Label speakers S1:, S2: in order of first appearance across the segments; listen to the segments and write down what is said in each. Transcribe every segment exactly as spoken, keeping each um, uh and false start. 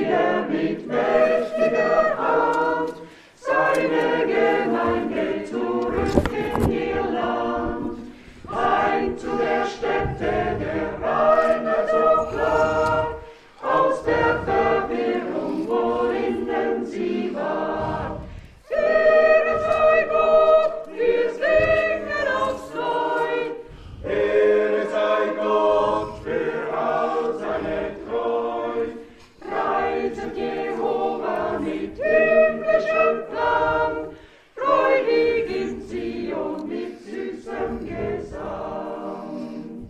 S1: er mit mächtiger Hand seine Gemeinde zurück in ihr Land. Heim zu der Stätte der Reinheit so klar, aus der Verwirrung, worinnen sie war. Ehre sei Gott, wir singen aufs Neu. Ehre sei Gott für all seine Treu. Preiset Jehova mit himmlischem Klang, freudig in Zion mit süßem Gesang.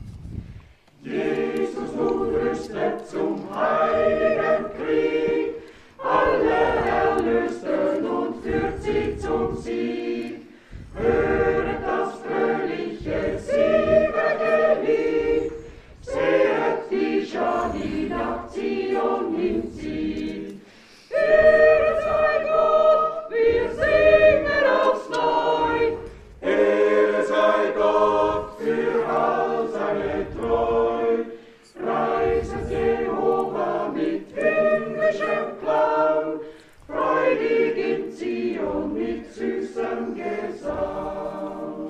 S1: Jesus nun rüstet zum heiligen Krieg, alle Erlösten und führt sie zum Sieg. Höret das fröhliche Siegerlied, sehet die Schar, die nach Zion hinzieht. Ehre sei Gott, wir singen aufs Neu. Ehre sei Gott für all seine Treu. Preiset Jehova mit himmlischem Klang, freudig in Zion mit süßem Gesang.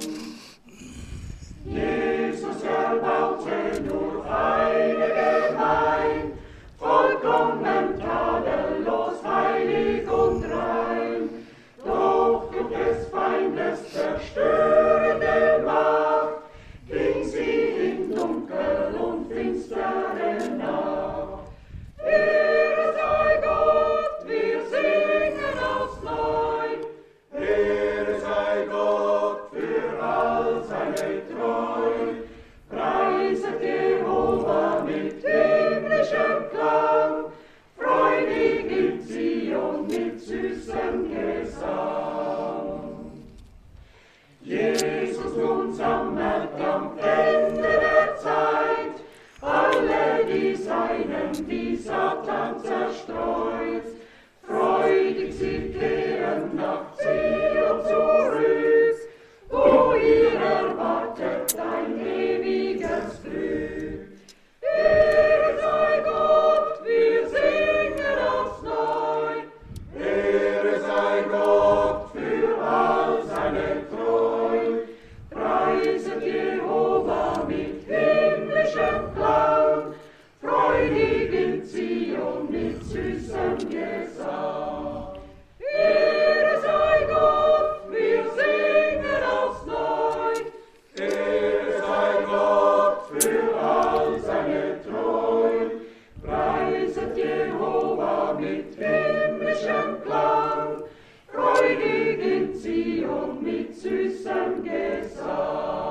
S1: Jesus erbaute nur eine Gemeinde, vollkommen tadellos, heilig und rein. Doch durch des Feindes zerstörende Macht ging sie in Dunkel und finstere Nacht. Ehre sei Gott, wir singen aufs Neu. Ehre sei Gott für all seine Treu. Preiset Jehova mit himmlischem Klang, freudig in Zion mit süßem Gesang. Jesus nun sammelt am Ende der Zeit alle die Seinen, die Satan zerstreut. Freudig sie kehren nach Zion zurück, wo ihr erwartet ein ewiges Glück. Ehre sei Gott, wir singen aufs Neu. Ehre sei Gott für all seine Treu. Preiset Jehova mit himmlischem Klang, freudig in Zion mit süßem Gesang. Ehre sei Gott, wir singen aufs Neu. Ehre sei Gott für all seine Treu. Preiset Jehova mit himmlischem Klang, freudig in Zion mit süßem Gesang.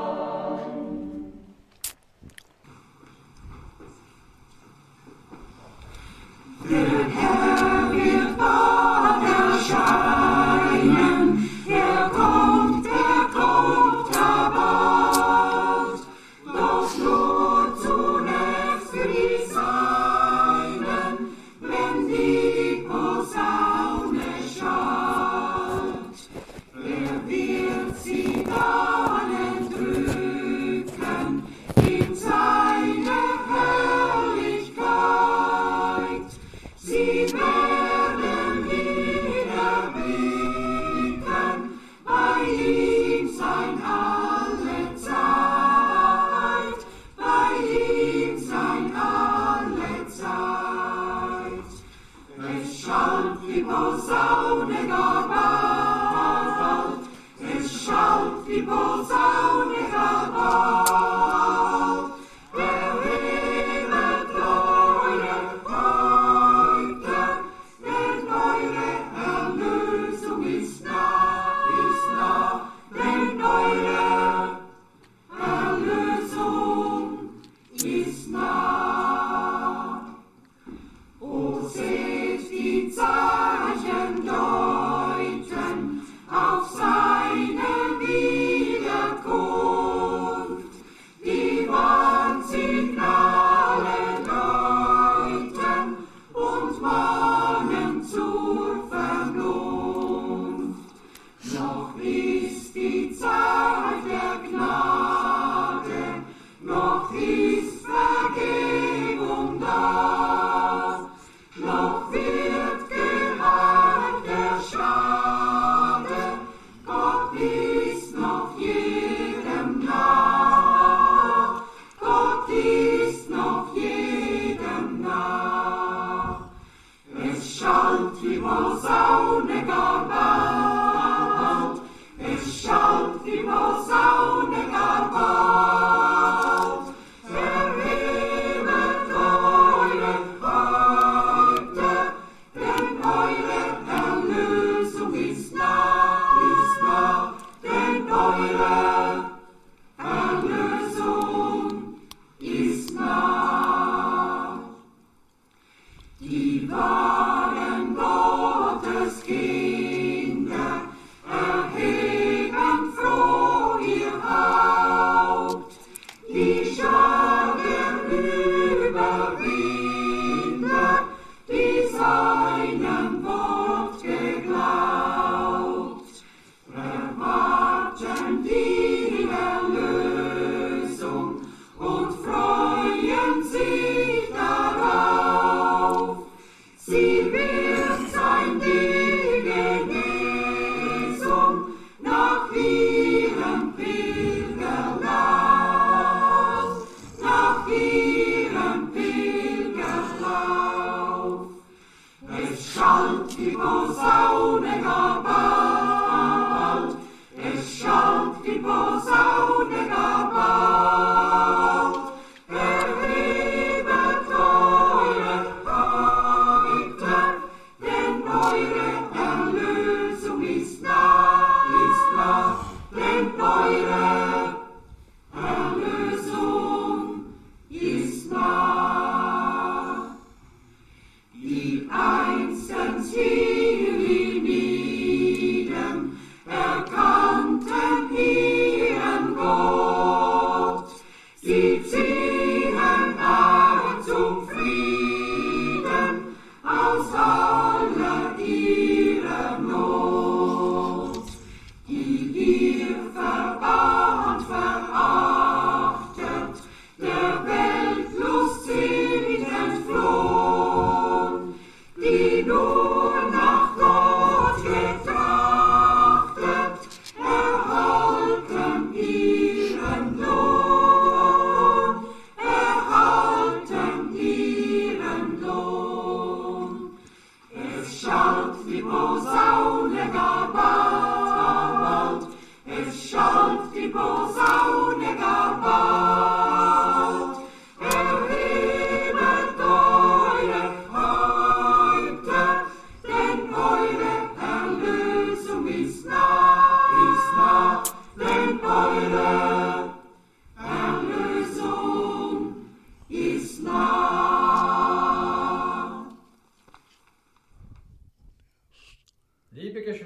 S1: Der Herr wird bald erscheinen, er kommt, er kommt, er bald, doch nur zunächst für die Seinen, wenn die Posaune schallt. Er wird sie dann entrücken in seine Herrlichkeit. Sie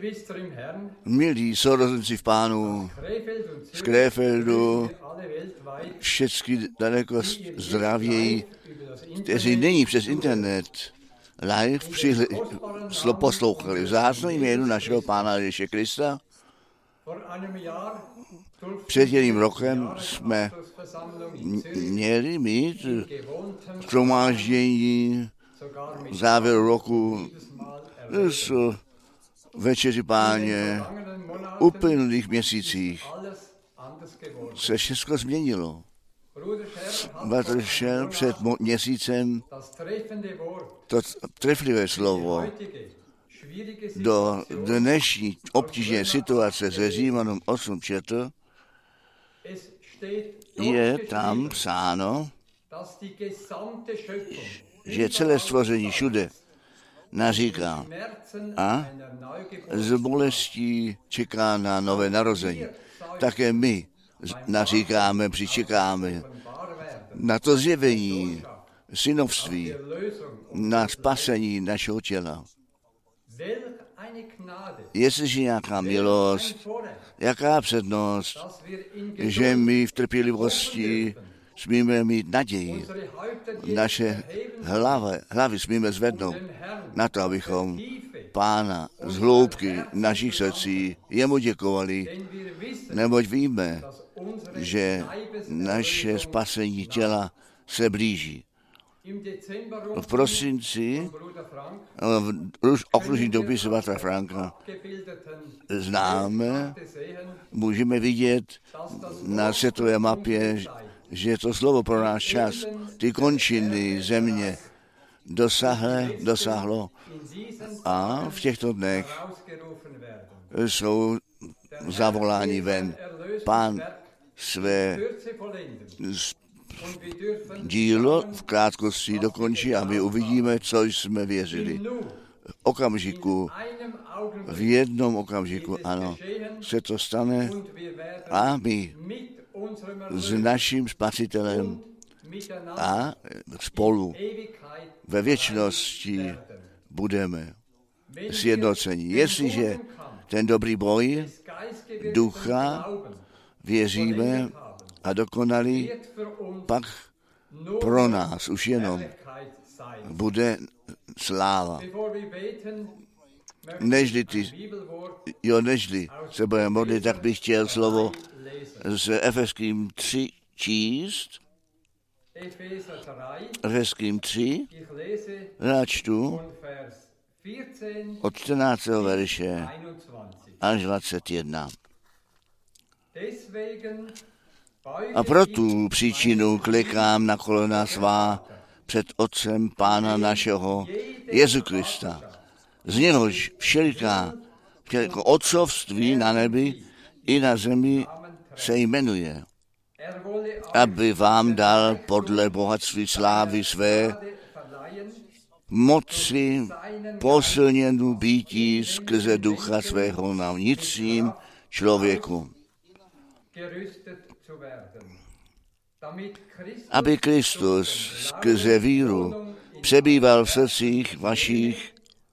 S2: Milí sourozenci v Pánu z Krefeldu, všechny daleko zdravějí, kteří nyní přes internet live přihli, poslouchali vzácném jménu našeho Pána Ježíše Krista. Před jedním rokem jsme měli mít shromáždění závěru roku s večeři Páně. V uplynulých měsících se všechno změnilo. Bratr šel před měsícem to treflivé slovo do dnešní obtížné situace se Římanům osm četl, je tam psáno, že celé stvoření všude naříká a z bolestí čeká na nové narození. Také my naříkáme, přičekáme na to zjevení synovství, na spasení našeho těla. Jestliže nějaká milost, jaká přednost, že my v trpělivosti smíme mít naději. Naše hlavy, hlavy smíme zvednout na to, abychom Pána z hloubky našich srdcí jemu děkovali, neboť víme, že naše spasení těla se blíží. V prosinci v okružní dopise bratra Franka známe, můžeme vidět na světové mapě, že to slovo pro náš čas, ty končiny země dosáhlo, dosáhlo a v těchto dnech jsou zavoláni ven. Pán své dílo v krátkosti dokončí a my uvidíme, co jsme věřili. V okamžiku, v jednom okamžiku, ano, se to stane a my s naším Spasitelem a spolu ve věčnosti budeme sjednoceni. Jestliže ten dobrý boj ducha věříme a dokonalý, pak pro nás už jenom bude sláva. Nežli ty, jo, nežli se budeme modlit, tak bych chtěl slovo z Efeským tři číst. Efeským tři, načtu od čtrnáctého verše až dvacet jedna. A pro tu příčinu klikám na kolena svá před Otcem Pána našeho Jezu Krista. Z něhož všeliká, všeliká otcovství na nebi i na zemi se jmenuje, aby vám dal podle bohatství slávy své moci posilněnou býtí skrze ducha svého na vnitřním člověku. Aby Kristus skrze víru přebýval v srdcích vašich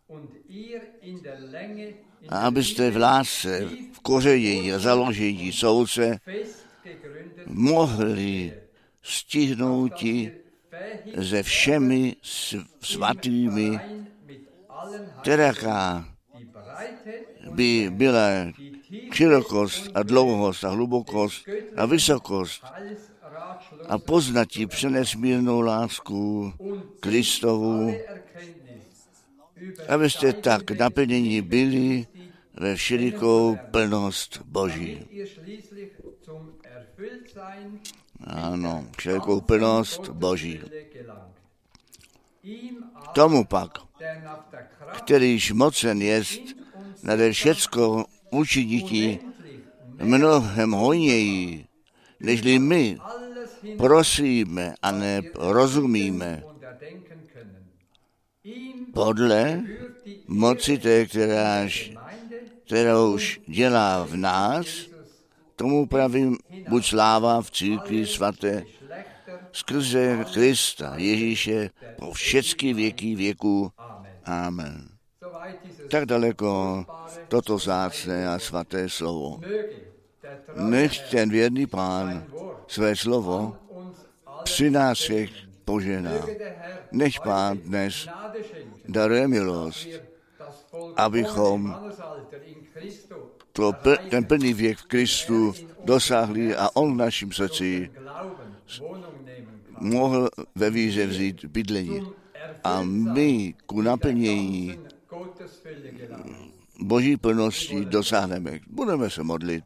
S2: a abyste v lásce, v kořenění a založení soudce mohli stihnouti se všemi svatými, kteraká by byla širokost a dlouhost a hlubokost a vysokost a poznatí přenesmírnou lásku Kristovu, abyste tak naplněni byli ve všelikou plnost Boží. Ano, všelikou plnost Boží. Tomu pak, kterýž mocen jest nade všecko učiniti mnohem hojněji, nežli my prosíme a ne rozumíme. Podle moci té, kteráž, kterou už dělá v nás, tomu pravím buď sláva v církvi svaté skrze Krista Ježíše po všechny věky věků. Amen. tak daleko toto vzácné a svaté slovo. Nech ten věrný Pán své slovo při nás všech požená. Nech Pán dnes daruje milost, abychom to, ten plný věk v Kristu dosáhli a on v našem srdci mohl ve víře vzít bydlení. A my ku naplnění Boží plnosti dosáhneme. Budeme se modlit.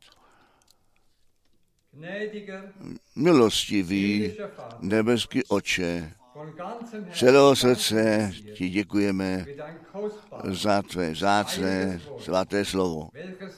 S2: Milostivý nebeský Otče, celého srdce ti děkujeme za tvé vzácné svaté slovo,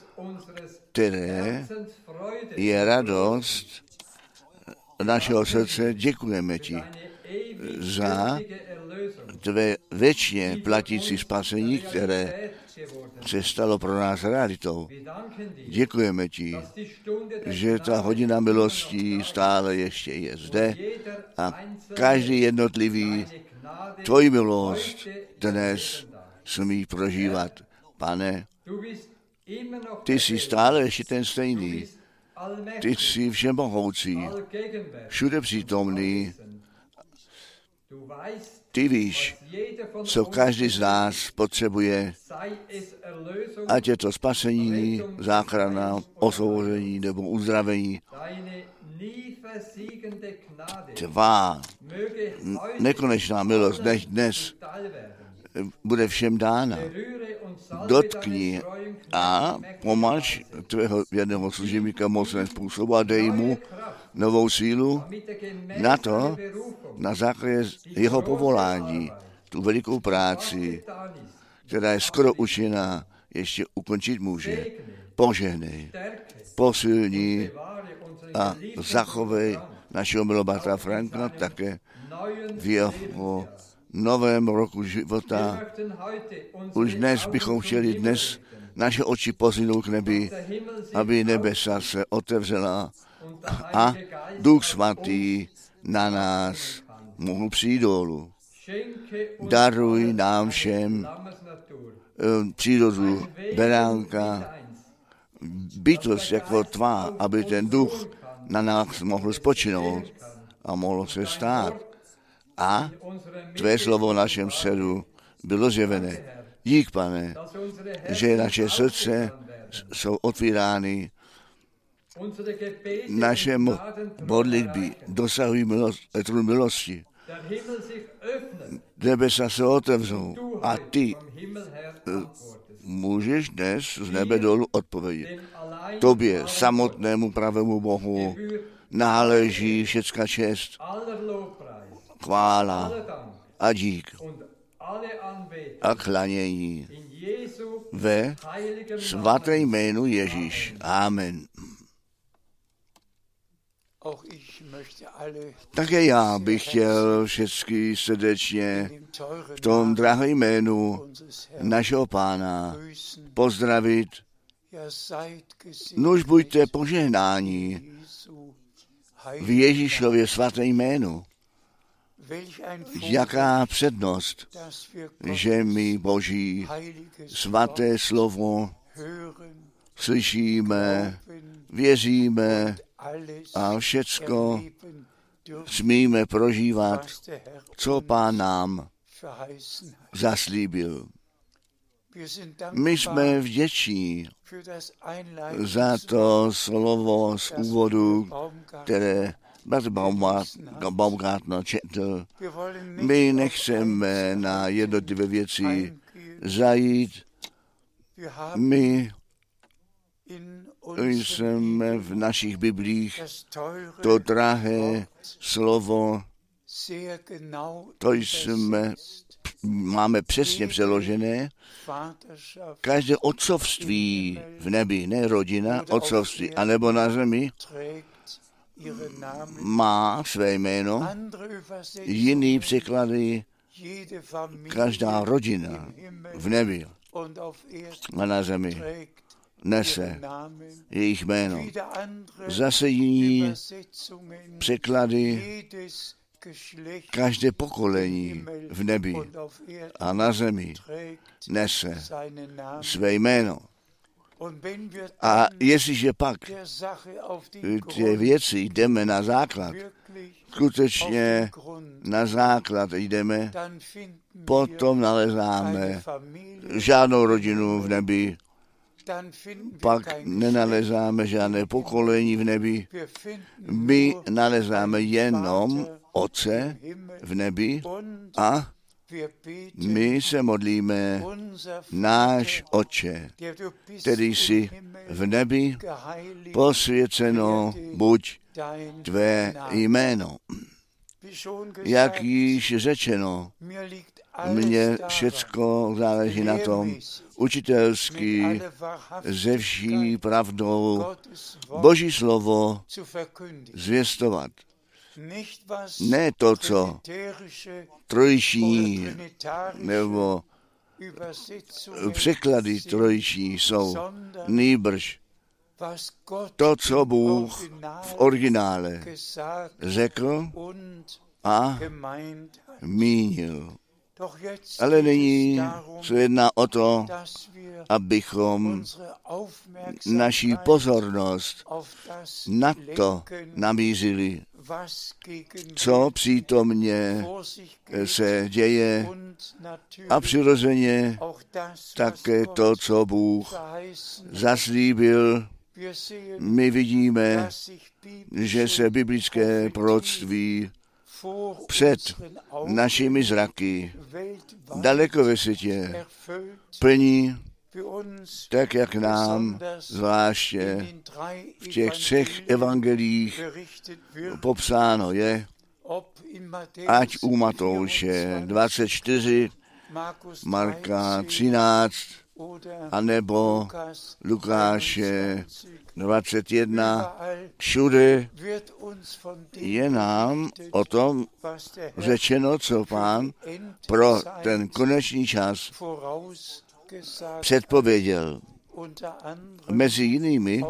S2: které je radost našeho srdce. Děkujeme ti za tvé věčně platící spasení, které se stalo pro nás realitou. Děkujeme ti, že ta hodina milostí stále ještě je zde a každý jednotlivý tvoji milost dnes smí prožívat. Pane, ty jsi stále ještě ten stejný. Ty jsi všemohoucí, všude přítomný. Ty víš, co každý z nás potřebuje, ať je to spasení, záchrana, osvobození nebo uzdravení. Tvá nekonečná milost nech dnes bude všem dána. Dotkni a pomaž tvého věrného služebníka mocným způsobem a dej mu novou sílu na to, na základě jeho povolání, tu velikou práci, která je skoro učená, ještě ukončit může. Požehnej, posilní a zachovej našeho milobatra Franka také v jeho novém roku života. Už dnes bychom chtěli dnes naše oči pozvinout k nebi, aby nebesa se otevřela a Duch Svatý na nás mohl přijít dolů. Daruj nám všem přírodu beránka, bytost jako tvá, aby ten duch na nás mohl spočinout a mohlo se stát. A tvé slovo v našem srdci bylo zjevené. Dík, Pane, že naše srdce jsou otvírány, naše modlitby dosahují milost, trůn milosti. Nebesa se otevřou a ty můžeš dnes z nebe dolů odpovědět. Tobě, samotnému pravému Bohu, náleží všecka čest, chvála a dík a klanění ve svaté jménu Ježíš. Amen. Také já bych chtěl všechny srdečně v tom drahém jménu našeho Pána pozdravit. Nuž buďte požehnáni v Ježíšově svaté jménu. Jaká přednost, že my Boží svaté slovo slyšíme, věříme a všecko smíme prožívat, co Pán nám zaslíbil. My jsme vděční za to slovo z úvodu, které Bratr Baumgartner četl. My nechceme na jednotlivé věci zajít. My jsme v našich biblích to drahé slovo, to jsme, máme přesně přeložené. Každé otcovství v nebi, ne rodina, otcovství, anebo na zemi, má své jméno, jiný překlady, každá rodina v nebi a na zemi nese jejich jméno. Zase jiní překlady, každé pokolení v nebi a na zemi nese své jméno. A jestliže pak ty věci jdeme na základ, skutečně na základ jdeme, potom nalezáme žádnou rodinu v nebi, pak nenalezáme žádné pokolení v nebi, my nalezáme jenom Otce v nebi a my se modlíme: náš Otče, který jsi v nebi, posvěceno buď tvé jméno. Jak již řečeno, mně všecko záleží na tom, učitelsky, ze vší pravdou, Boží slovo zvěstovat. Ne to, co trojší nebo překlady trojší jsou, nýbrž to, co Bůh v originále řekl a mínil. Ale nyní se jedná o to, abychom naší pozornost na to namířili, co přítomně se děje a přirozeně také to, co Bůh zaslíbil. My vidíme, že se biblické proroctví před našimi zraky daleko ve světě plní, tak jak nám zvláště v těch třech evangelích popsáno je, ať u Matouše dvacet čtyři, Marka třináct, anebo Lukáše dvacet jedna, všude je nám o tom řečeno, co Pán pro ten konečný čas předpověděl. Mezi jinými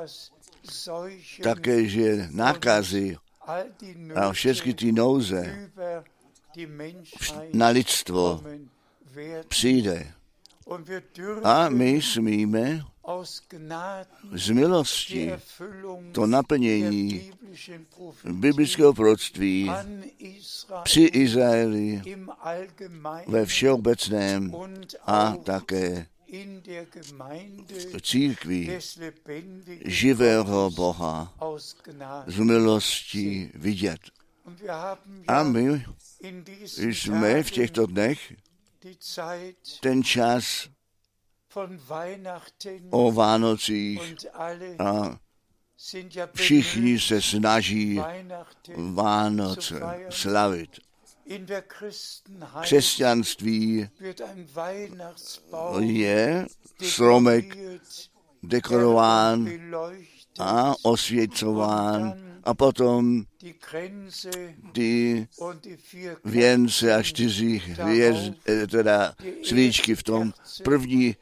S2: také, že nákazy a všechny ty nouze na lidstvo přijde. A my smíme z milosti to naplnění biblického proroctví při Izraeli ve všeobecném a také v církvi živého Boha z milosti vidět. A my jsme v těchto dnech ten čas o Vánocích a všichni se snaží Vánoce slavit. V křesťanství je stromek dekorován a osvěcován a potom ty věnce a čtyři hvězd, teda svíčky v tom první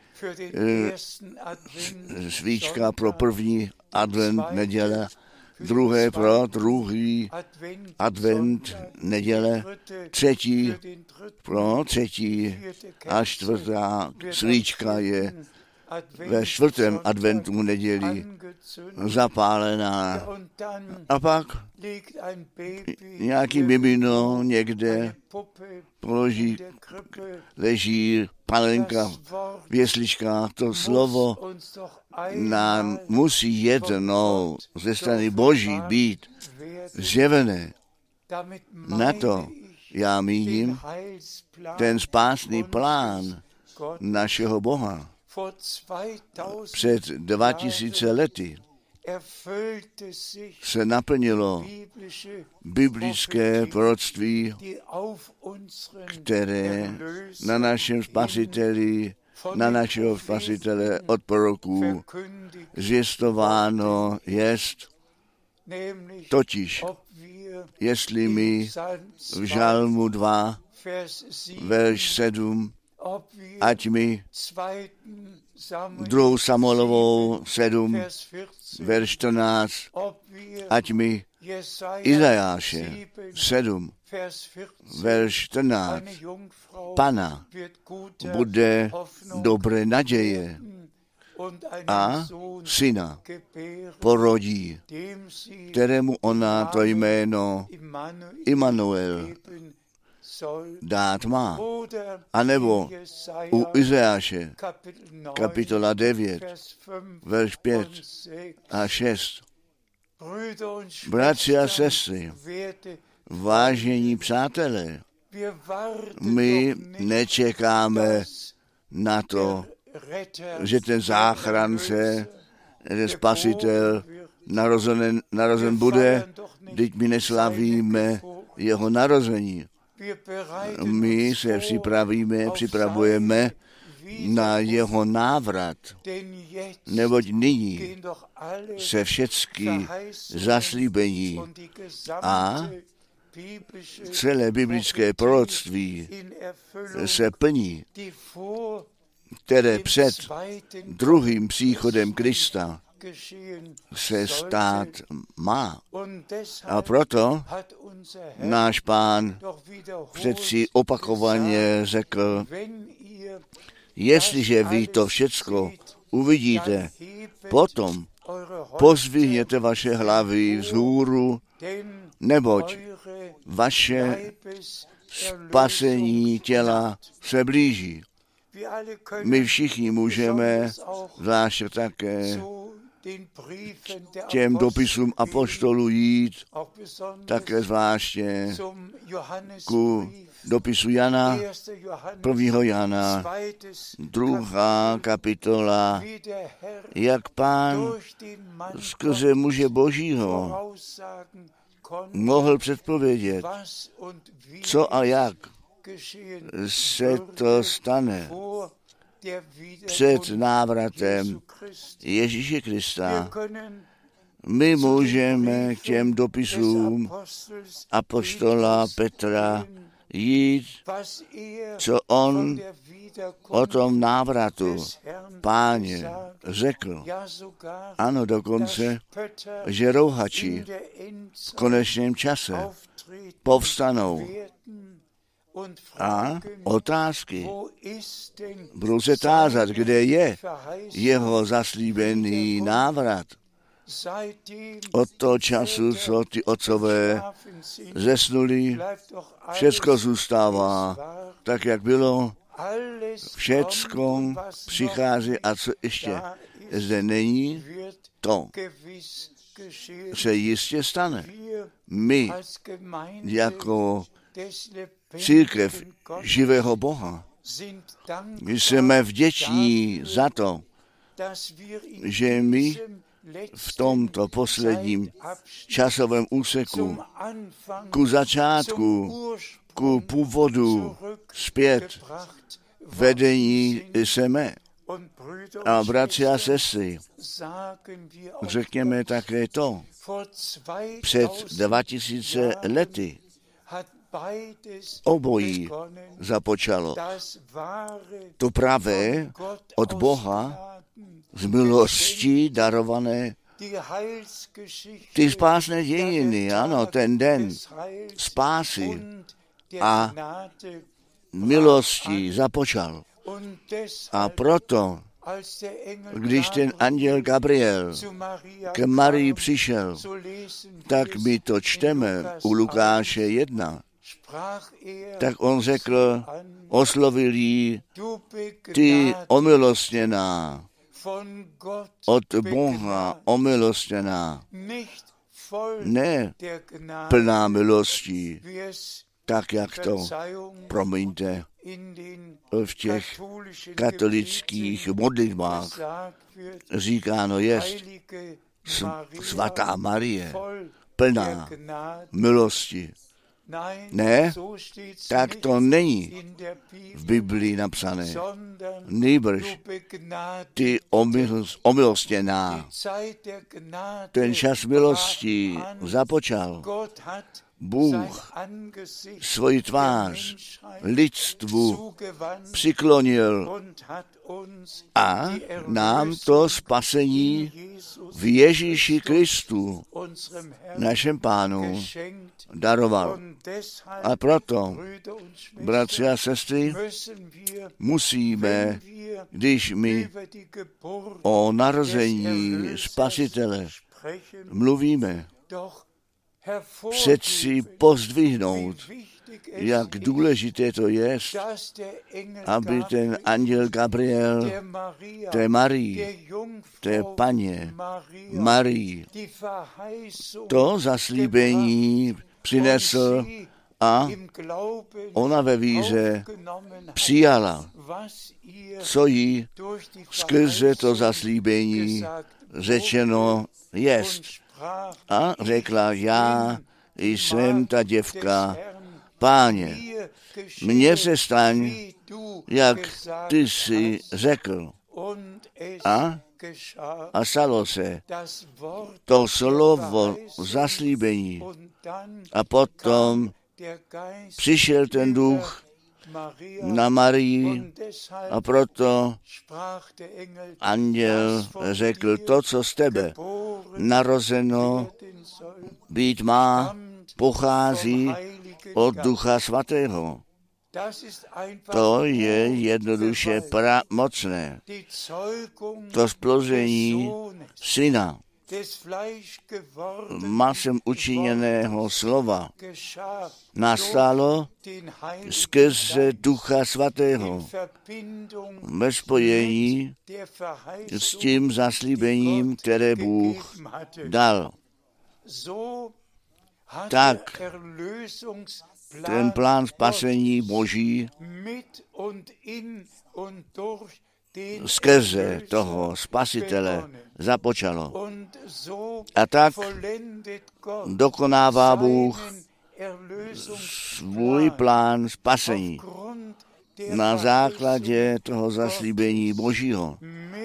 S2: svíčka pro první advent neděle, druhé pro druhý advent neděle, třetí pro třetí a čtvrtá svíčka je ve čtvrtém adventu neděli zapálená. A pak nějaký mimino někde položí, leží panenka v jesličkách. To slovo nám musí jednou ze strany Boží být zjevené. Na to já míním ten spásný plán našeho Boha. Před dva tisíce lety se naplnilo biblické proroctví, které na našem spasiteli, na našeho spasitele od proroků zvěstováno jest, totiž jestli my v Žalmu dva, verš sedm ať my druhou Samuelovou sedm, verš čtrnáct, ať my Izajáše sedm, verš čtrnáct, Pana bude dobré naděje a syna porodí, kterému ona to jméno Immanuel dát má. A nebo u Izajáše, kapitola devět, verš pět a šest. Bratři a sestry, vážení přátelé, my nečekáme na to, že ten záchránce, ten spasitel narozen, narozen bude, teď my neslavíme jeho narození. My se připravíme, připravujeme na jeho návrat, neboť nyní se všechny zaslíbení a celé biblické proroctví se plní, které před druhým příchodem Krista se stát má. A proto náš Pán přeci opakovaně řekl, jestliže vy to všecko uvidíte, potom pozvihněte vaše hlavy vzhůru, neboť vaše spasení těla se blíží. My všichni můžeme, zvláště také těm dopisům apoštolů jít, také zvláště ku dopisu Jana, prvního Jana, druhá kapitola, jak Pán skrze muže Božího mohl předpovědět, co a jak se to stane před návratem Ježíše Krista. My můžeme k těm dopisům apoštola Petra jít, co on o tom návratu Páně řekl. Ano, dokonce, že rouhači v konečném čase povstanou a otázky budou se tázat, kde je jeho zaslíbený návrat. Od toho času, co ty otcové zesnuli, všecko zůstává tak, jak bylo. Všecko přichází a co ještě zde není, to se jistě stane. My jako církev živého Boha jsme vděční za to, že my v tomto posledním časovém úseku ku začátku, ku původu zpět vedení jsme. A bratři a sestry, řekněme také to, před dva tisíce lety obojí započalo. To pravé od Boha z milostí darované, ty spásné dějiny, ano, ten den spásy a milostí započal. A proto, když ten anděl Gabriel k Marii přišel, tak my to čteme u Lukáše jedna, tak on řekl, oslovil jí, ty omilostněná, od Boha omilostněná, ne plná milostí, tak jak to, promiňte, v těch katolických modlitbách říkáno jest, svatá Marie, plná milosti. Ne, tak to není v Biblii napsané. Nýbrž ty omilostněná. Ten čas milostí započal. Bůh svoji tvář lidstvu přiklonil a nám to spasení v Ježíši Kristu, našem Pánu, daroval. A proto, bratři a sestry, musíme, když my o narození Spasitele mluvíme, přeci pozdvihnout, jak důležité to je, aby ten anděl Gabriel té Marii, té paně Marii, to zaslíbení přinesl a ona ve víře přijala, co jí skrze to zaslíbení řečeno jest. A řekla, já jsem ta děvka, Páně, mně se staň, jak ty jsi řekl. A, a stalo se to slovo zaslíbení. A potom přišel ten duch na Marii a proto anděl řekl, to, co z tebe narozeno být má, pochází od Ducha Svatého. To je jednoduše mocné. To splození syna, masem učiněného slova, nastalo skrze Ducha Svatého ve spojení s tím zaslíbením, které Bůh dal. Tak ten plán spasení Boží skrze toho Spasitele započalo. A tak dokonává Bůh svůj plán spasení na základě toho zaslíbení Božího.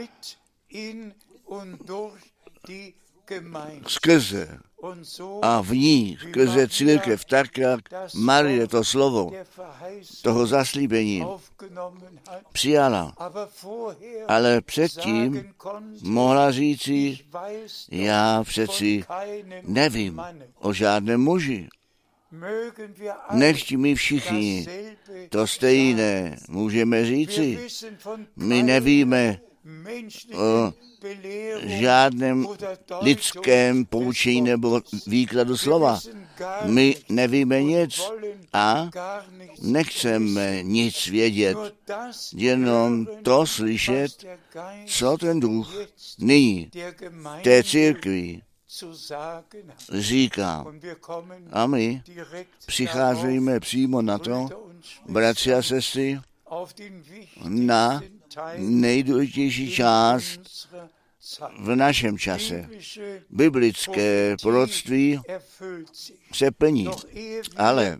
S2: Skrze a v ní, skrze církev, tak jak Marie to slovo toho zaslíbení přijala. Ale předtím mohla říci, já přeci nevím o žádném muži. Nechť my všichni to stejné můžeme říci. My nevíme o žádném lidském poučení nebo výkladu slova. My nevíme nic a nechceme nic vědět, jenom to slyšet, co ten duch nyní té církvi říká. A my přicházíme přímo na to, bratři a sestry, na nejdůležitější část v našem čase. Biblické proroctví se plní, ale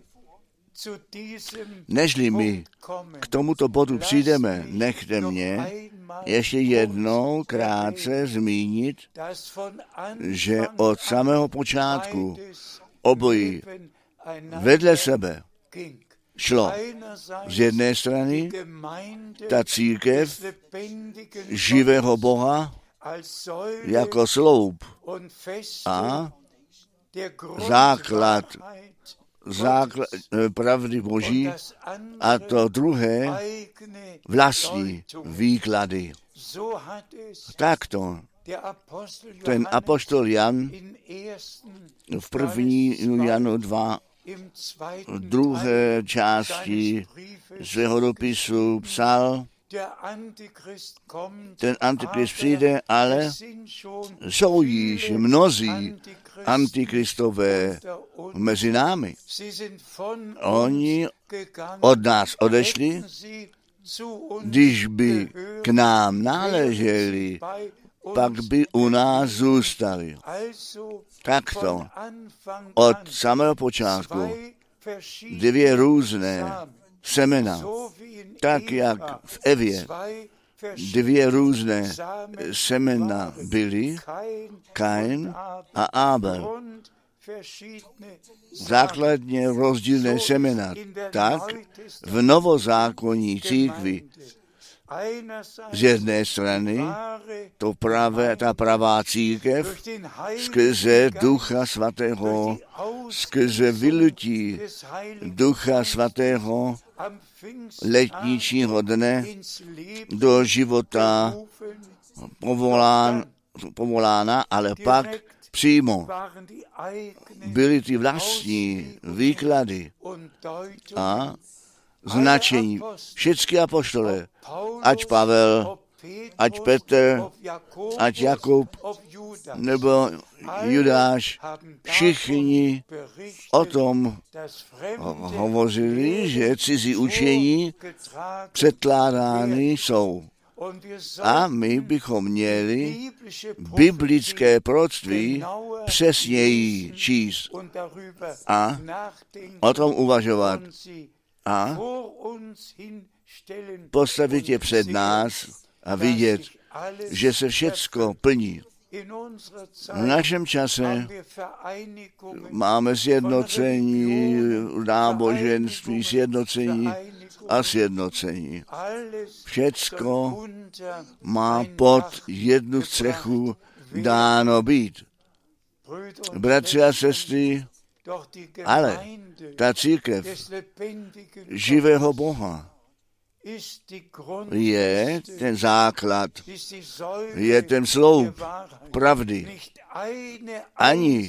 S2: nežli my k tomuto bodu přijdeme, nechte mě ještě jednou krátce zmínit, že od samého počátku obojí vedle sebe šlo. Z jedné strany ta církev živého Boha jako sloup a základ, základ pravdy Boží a to druhé vlastní výklady. Takto ten apoštol Jan v první Janu dva v druhé části svého dopisu psal, ten antikrist přijde, ale jsou již mnozí antikristové mezi námi. Oni od nás odešli, když by k nám náleželi, pak by u nás zůstali. Takto od samého počátku dvě různé semena, tak jak v Evě dvě různé semena byly, Kain a Abel. základně rozdílné semena. Tak v novozákonní církvi z jedné strany to pravé, ta pravá církev skrze Ducha Svatého, skrze vylití Ducha Svatého letničního dne do života povolán, povolána, ale pak přímo byly ty vlastní výklady a značení. Všechny apoštole, ať Pavel, ať Petr, ať Jakub, nebo Judáš, všichni o tom hovořili, že cizí učení předkládány jsou. A my bychom měli biblické proroctví přesněji číst a o tom uvažovat a postavit je před nás a vidět, že se všecko plní. V našem čase máme sjednocení náboženství, sjednocení a sjednocení. Všecko má pod jednu střechu dáno být. Bratři a sestry, ale ta církev živého Boha je ten základ, je ten sloup pravdy. Ani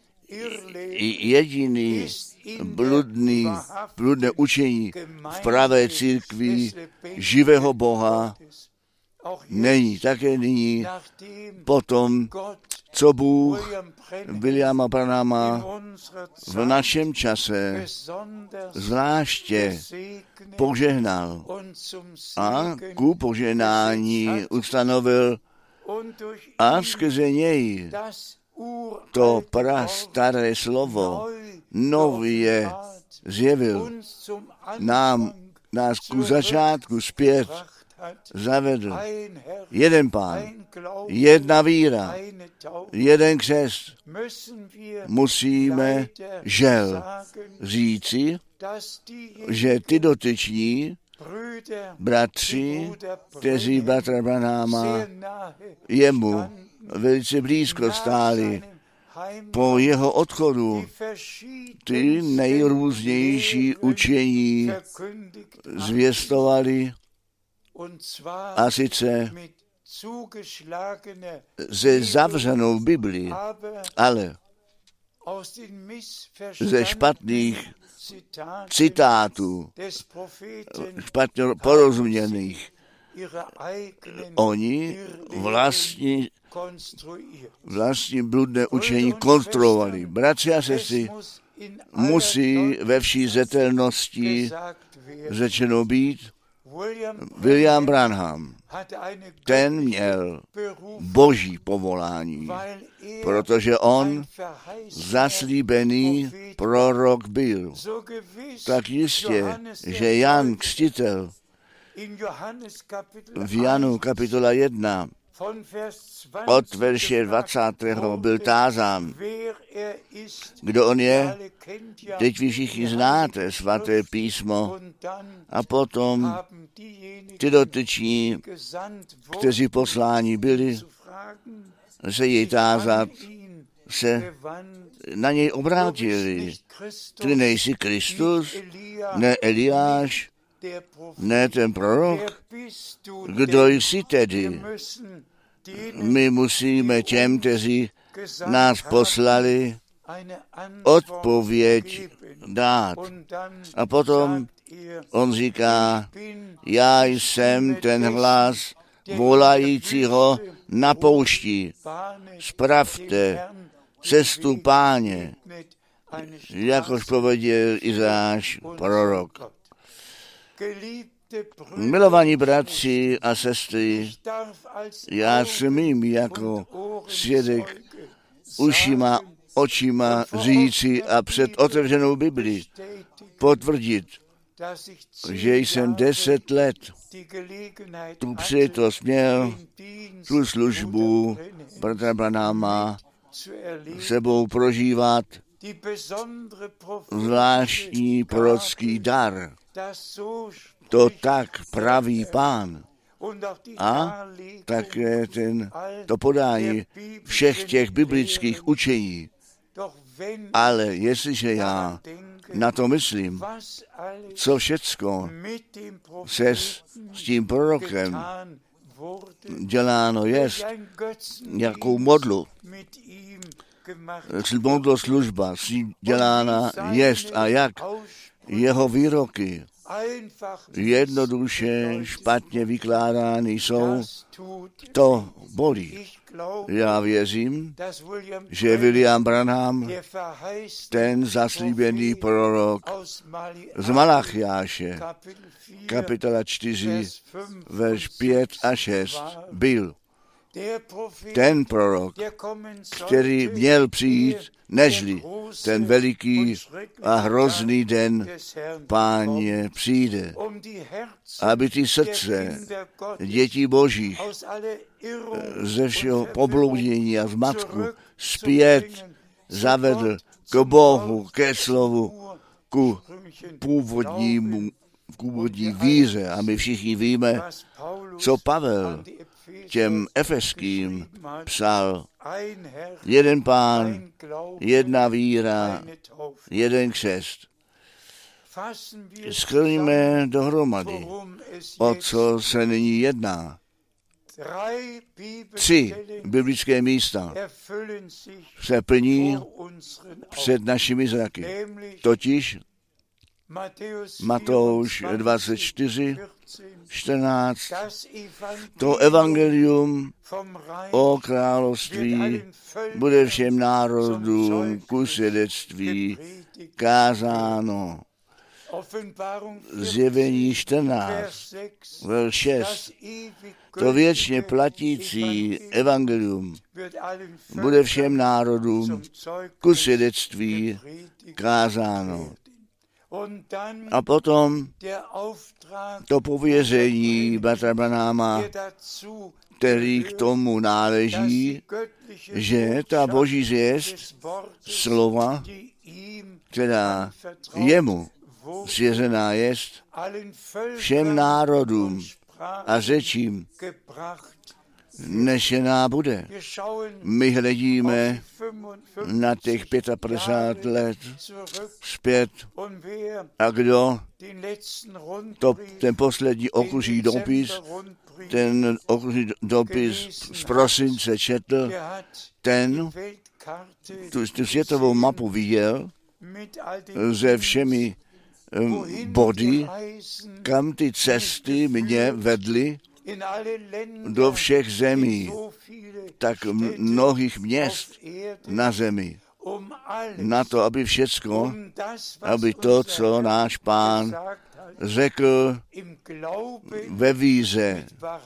S2: jediný bludný, bludné učení v pravé církvi živého Boha není. Také nyní potom, co Bůh Williama Branhama v našem čase zvláště požehnal a ku požehnání ustanovil a skrze něj to prastaré slovo nově zjevil, nám, nás ku začátku zpět zavedl. Jeden Pán, jedna víra, jeden křest. Musíme žel říci, že ty dotyční bratři, kteří bratra Branhama jemu velice blízko stáli, po jeho odchodu ty nejrůznější učení zvěstovali, a sice ze zavřenou Biblii, ale ze špatných citátů, špatně porozuměných, oni vlastní, vlastní bludné učení konstruovali. Bratři a sestry, musí ve vší zetelnosti řečeno být, William Branham, ten měl boží povolání, protože on zaslíbený prorok byl. Tak jistě, že Jan Křtitel v Janu kapitola jedna od verše dvacátého byl tázán, kdo on je. Teď vy všichni znáte svaté písmo a potom ty dotyční, kteří posláni byli, se jej tázat, se na něj obrátili. Ty nejsi Kristus, ne Eliáš, ne ten prorok. Kdo jsi tedy? My musíme těm, kteří nás poslali, odpověď dát. A potom on říká, já jsem ten hlas volajícího na poušti. Spravte cestu Páně, jakož pověděl Izáš prorok. Milovaní bratři a sestry, já smím jako svědek ušima, očima říci a před otevřenou Bibli potvrdit, že jsem deset let tu příležitost měl, tu službu bratra Branhama sebou prožívat zvláštní prorocký dar. To tak praví Pán. A také ten, to podání všech těch biblických učení. Ale jestliže já na to myslím, co všecko se s, s tím prorokem děláno jest, jakou modlu, modloslužba s ním dělána jest a jak jeho výroky jednoduše špatně vykládány jsou, to bolí. Já věřím, že William Branham, ten zaslíbený prorok z Malachiáše, kapitola čtyři, verš pět a šest, byl ten prorok, který měl přijít, nežli ten veliký a hrozný den Páně přijde, aby ty srdce dětí božích ze všeho pobloudění a zmatku zpět zavedl k Bohu, ke slovu, ku původnímu, k původní víře. A my všichni víme, co Pavel těm efeským psal: jeden Pán, jedna víra, jeden křest. Shrňme dohromady, o co se nyní jedná. Tři biblické místa se plní před našimi zraky. Totiž Matouš dvacet čtyři, čtrnáct, to evangelium o království bude všem národům ku svědectví kázáno. Zjevení čtrnáct, verš šest, to věčně platící evangelium bude všem národům ku svědectví kázáno. A potom to pověření bratra Branhama, který k tomu náleží, že ta boží zvěst, slova, která jemu svěřená jest, všem národům a řečím nešená bude. My hledíme na těch padesát pět let zpět a kdo to, ten poslední okružní dopis, ten okružní dopis z prosince četl, ten tu, tu světovou mapu viděl se všemi um, body, kam ty cesty mě vedly do všech zemí, tak mnohých měst na zemi, na to, aby všecko, aby to, co náš Pán řekl ve víře,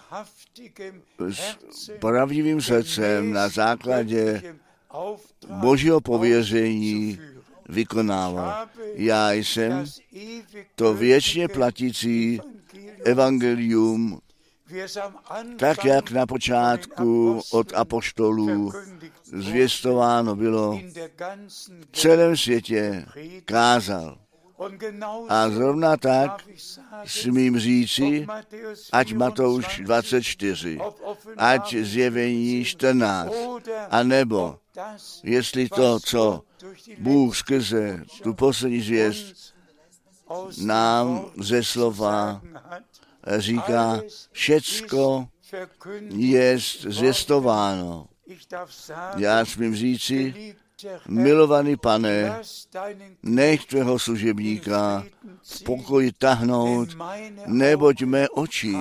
S2: s pravdivým srdcem na základě božího pověření vykonával. Já jsem to věčně platící evangelium, tak jak na počátku od apoštolů zvěstováno bylo, v celém světě kázal. A zrovna tak smím říci, ať Matouš dvacet čtyři, ať Zjevení čtrnáct, anebo jestli to, co Bůh skrze tu poslední zvěst nám ze slova říká, všecko je zvěstováno. Já smím říci, milovaný Pane, nech tvého služebníka v pokoji tahnout, neboť mé oči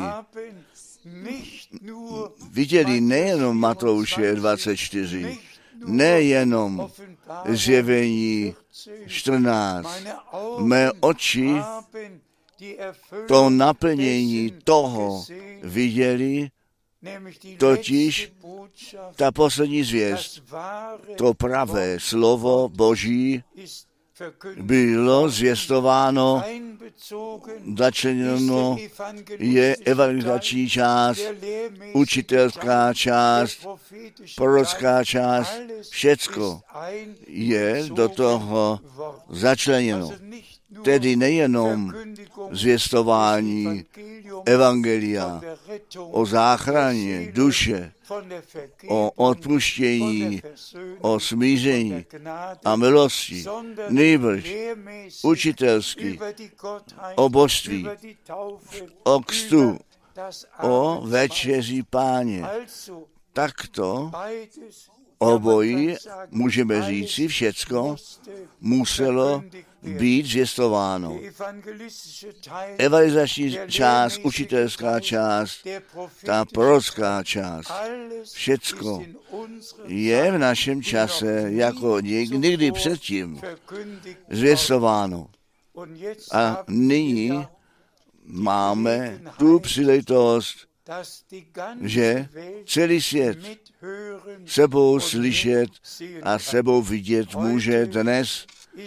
S2: viděli nejenom Matouše dvacet čtyři, nejenom Zjevení čtrnáct, mé oči to naplnění toho viděli, totiž ta poslední zvěst, to pravé slovo Boží bylo zvěstováno, začleněno je evangelizační část, učitelská část, prorocká část, všecko je do toho začleněno. Tedy nejenom zvěstování evangelia o záchraně duše, o odpuštění, o smíření a milosti, nýbrž učitelsky o božství, o křtu, o večeři Páně. Takto obojí, můžeme říci, všecko muselo být zvěstováno. Evangelizační část, učitelská část, ta prorocká část, všecko je v našem čase jako nikdy předtím zvěstováno. A nyní máme tu příležitost, že celý svět sebou slyšet a sebou vidět může dnes.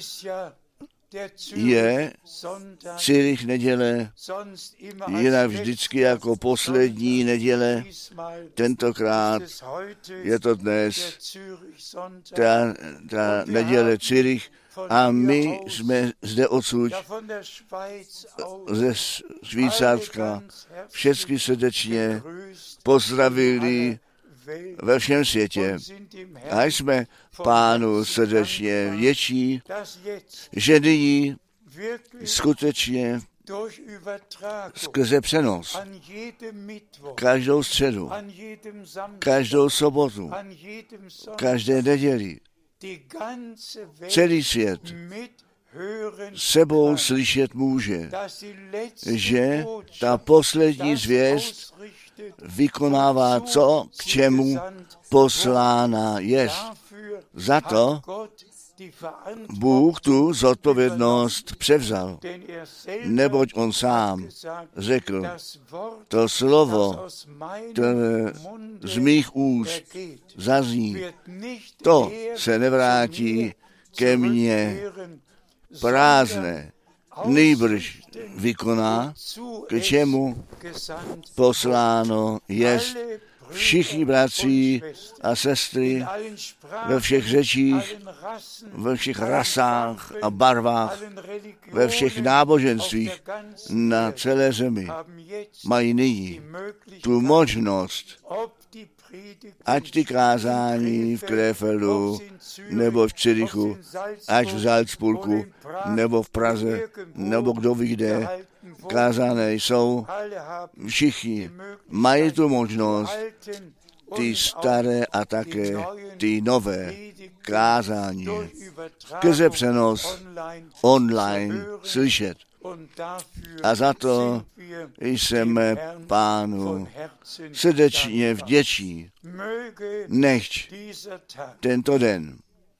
S2: Je Cyrich neděle, jinak vždycky jako poslední neděle, tentokrát je to dnes ta, ta neděle Cyrich a my jsme zde odsud ze Švýcarska všechny srdečně pozdravili ve všem světě. A jsme Pánu srdečně vděční, že nyní skutečně skrze přenos každou středu, každou sobotu, každé neděli, celý svět sebou slyšet může, že ta poslední zvěst vykonává, co k čemu poslána jest. Za to Bůh tu zodpovědnost převzal, neboť on sám řekl, to slovo, které z mých úst zazní, to se nevrátí ke mně prázdné, nýbrž vykoná, k čemu posláno jest. Všichni bratři a sestry ve všech řečích, ve všech rasách a barvách, ve všech náboženstvích na celé zemi mají nyní tu možnost, ať ty kázání v Krefeldu, nebo v Cirichu, ať v Salzburgu, nebo v Praze, nebo kdo ví kde, kázané jsou, všichni mají tu možnost, ty staré a také ty nové kázání skrze přenos online slyšet. A za to jsme Pánu srdečně vděční. Nechť tento den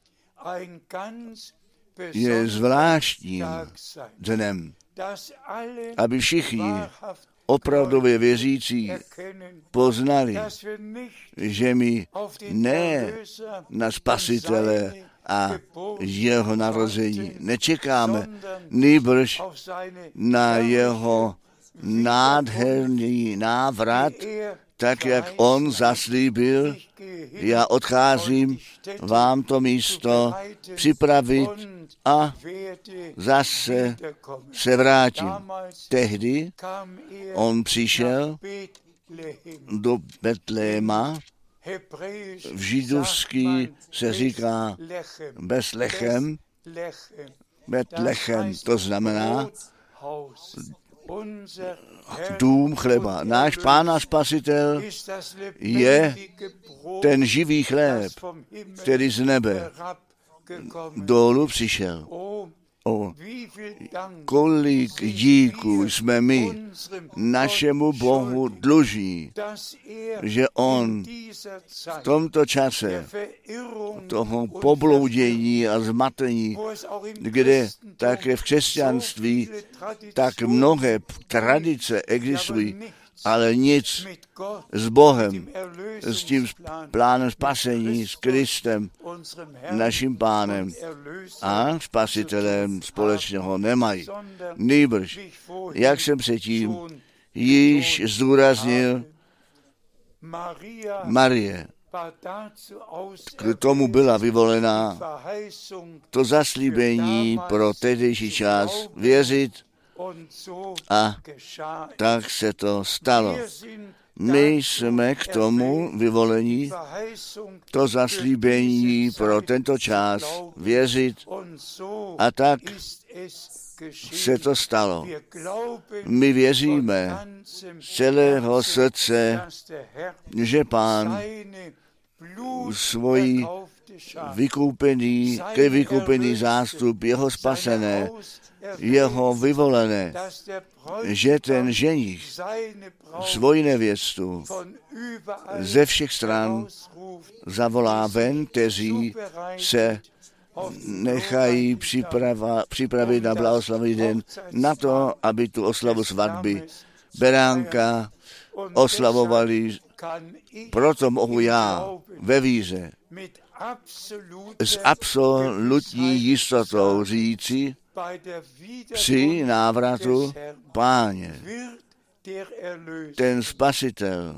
S2: je zvláštním dnem, aby všichni opravdově věřící poznali, že my ne na Spasitele a jeho narození nečekáme, nýbrž na jeho nádherný návrat, tak jak on zaslíbil, já odcházím vám to místo připravit a zase se vrátím. Tehdy on přišel do Betléma, v židovský se říká Betlechem, Betlechem, to znamená dům chleba. Náš Pán a Spasitel je ten živý chléb, který z nebe dolů přišel. O, kolik díků jsme my našemu Bohu dluží, že on v tomto čase toho pobloudění a zmatení, kde také v křesťanství tak mnohé tradice existují ale nic s Bohem, s tím plánem spasení, s Kristem, naším Pánem a Spasitelem společného nemají. Nýbrž, jak jsem předtím již zdůraznil, Marie k tomu byla vyvolená to zaslíbení pro tehdejší čas věřit a tak se to stalo. My jsme k tomu vyvolení to zaslíbení pro tento čas věřit a tak se to stalo. My věříme z celého srdce, že Pán svoji vykoupený, ke vykoupený zástup, jeho spasené, jeho vyvolené, že ten ženich svoji nevěstu ze všech stran zavolá ven, kteří se nechají připrava, připravit na blahoslavný den na to, aby tu oslavu svatby beránka oslavovali. Proto mohu já ve víře s absolutní jistotou říci, při návratu Páně, ten Spasitel,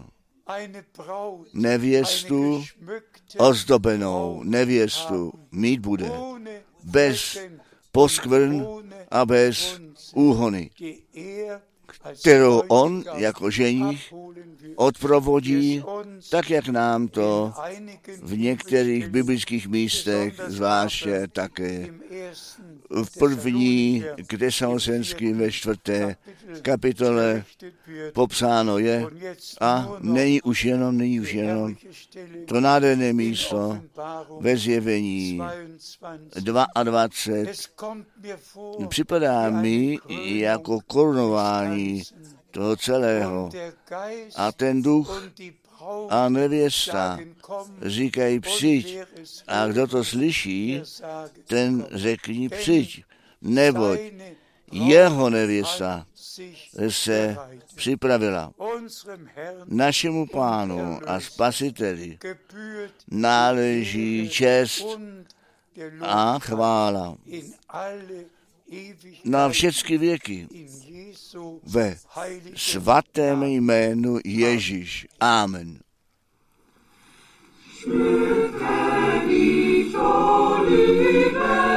S2: nevěstu ozdobenou, nevěstu mít bude, bez poskvrn a bez úhony, kterou on jako ženich odprovodí, tak jak nám to v některých biblických místech, zvláště také v první k Tesalonickým ve čtvrté kapitole popsáno je a není už jenom, není už jenom to nádherné místo ve Zjevení dvacet dva. Připadá mi jako korunování toho celého. A ten duch a nevěsta říkají přijď. A kdo to slyší, ten řekni přijď. Neboť jeho nevěsta se připravila. Našemu Pánu a Spasiteli náleží čest a chvála na všechny věky ve svatém jménu Ježíš. Amen.
S1: Schmücke dich, o Liebe,